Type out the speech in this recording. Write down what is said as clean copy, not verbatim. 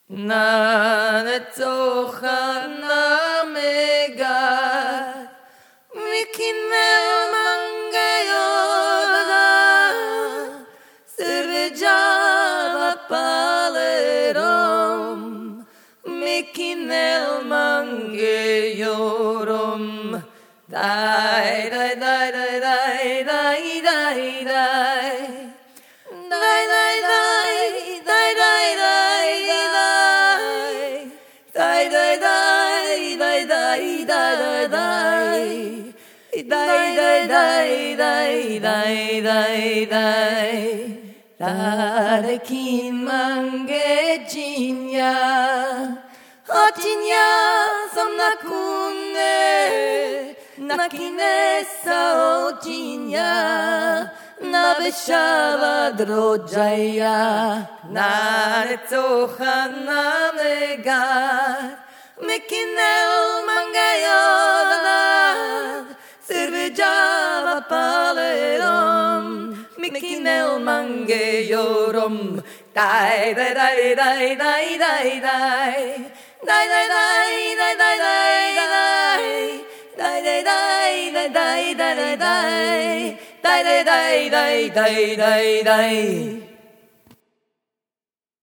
Nanetzocha namegat Mikinel mangeyoda Sirvijava palerom Mikinel mangeyorom Dai dai dai dai dai dai dai dai Dai dai dai dai dai dai dai dai dai dai dai dai dai dai dai dai dai dai Tarekin mangejinya Otinya samnakune Nakinesa otinya Nabeshava drojaya Nanetzocha namegat Mikinel mangeyoda Sirvijava palerom Mikinel mangeyorom Dai dai dai dai dai dai dai Dai dai dai dai dai dai dai Dai dai dai dai dai dai dai Dai dai dai dai dai dai dai